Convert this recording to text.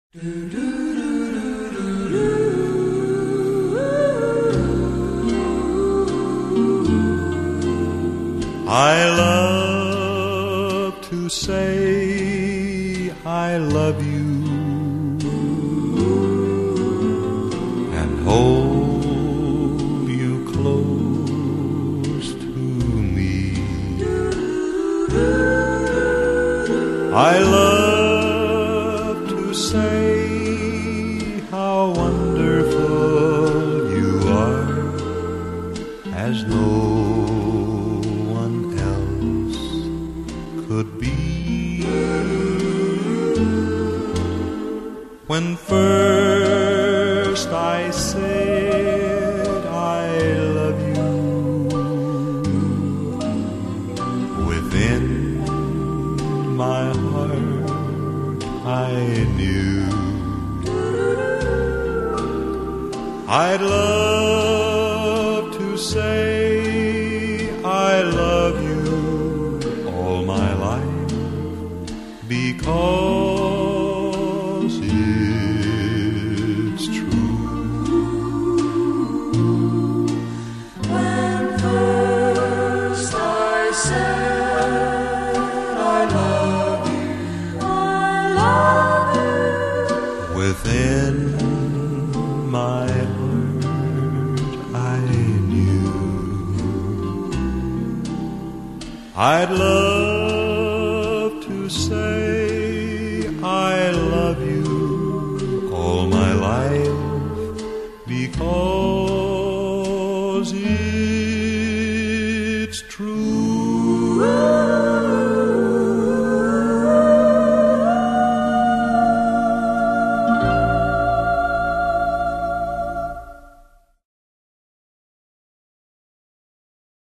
I love to say I love you and hold you close to me. I love to say how wonderful you are, as no one else could be. When first I said I love you, within my heart I knew I'd love to say I love you all my life, because it's true. When first I said I love you, within my heart I knew I'd love to say I love you all my life, because it's true.